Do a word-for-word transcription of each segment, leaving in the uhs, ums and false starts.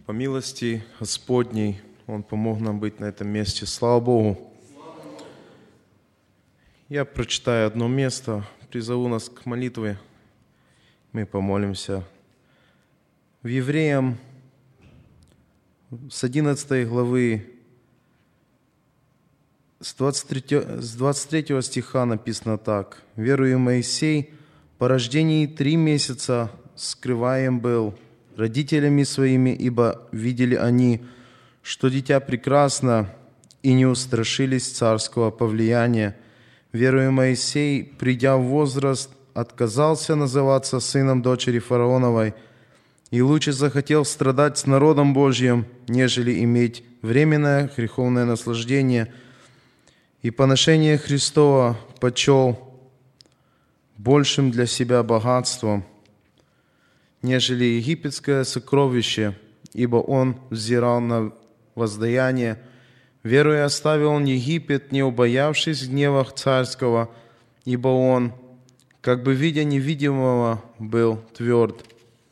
По милости Господней Он помог нам быть на этом месте. Слава Богу! Я прочитаю одно место, призову нас к молитве. Мы помолимся. В Евреям с одиннадцатой главы, с двадцать третьего стиха написано так. «Верую Моисей, по рождении три месяца скрываем был родителями своими, ибо видели они, что дитя прекрасно, и не устрашились царского повлияния. Веруя Моисей, придя в возраст, отказался называться сыном дочери фараоновой, и лучше захотел страдать с народом Божьим, нежели иметь временное греховное наслаждение, и поношение Христова почел большим для себя богатством, нежели египетское сокровище, ибо он взирал на воздаяние. Веруя оставил он Египет, не убоявшись гнева царского, ибо он, как бы видя невидимого, был тверд».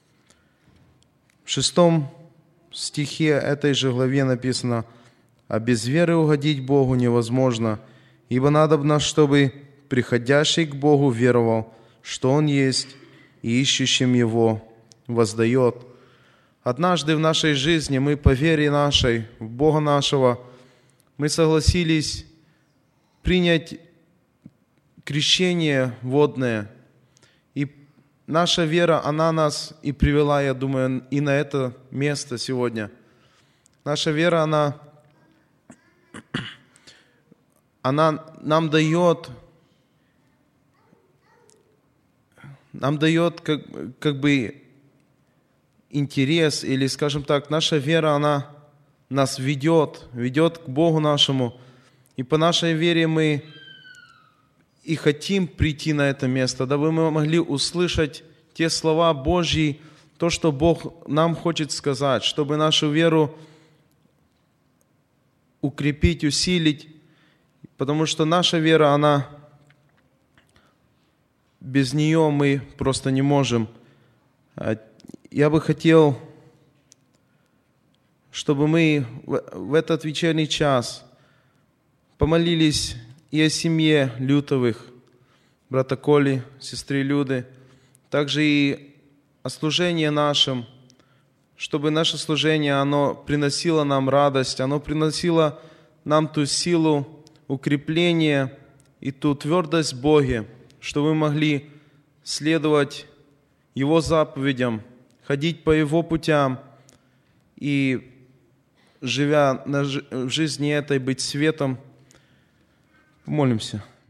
В шестом стихе этой же главе написано: «А без веры угодить Богу невозможно, ибо надобно, чтобы приходящий к Богу веровал, что Он есть, и ищущим Его воздает». Однажды в нашей жизни мы по вере нашей, в Бога нашего, мы согласились принять крещение водное. И наша вера, она нас и привела, я думаю, и на это место сегодня. Наша вера, она, она нам дает, нам дает как, как бы интерес, или, скажем так, наша вера, она нас ведет, ведет к Богу нашему. И по нашей вере мы и хотим прийти на это место, дабы мы могли услышать те слова Божьи, то, что Бог нам хочет сказать, чтобы нашу веру укрепить, усилить, потому что наша вера, она, без нее мы просто не можем. Я бы хотел, чтобы мы в этот вечерний час помолились и о семье Лютовых, брата Коли, сестры Люды, также и о служении нашем, чтобы наше служение, оно приносило нам радость, оно приносило нам ту силу, укрепление и ту твердость в Боге, чтобы мы могли следовать Его заповедям, ходить по Его путям и, живя в жизни этой, быть светом. Помолимся.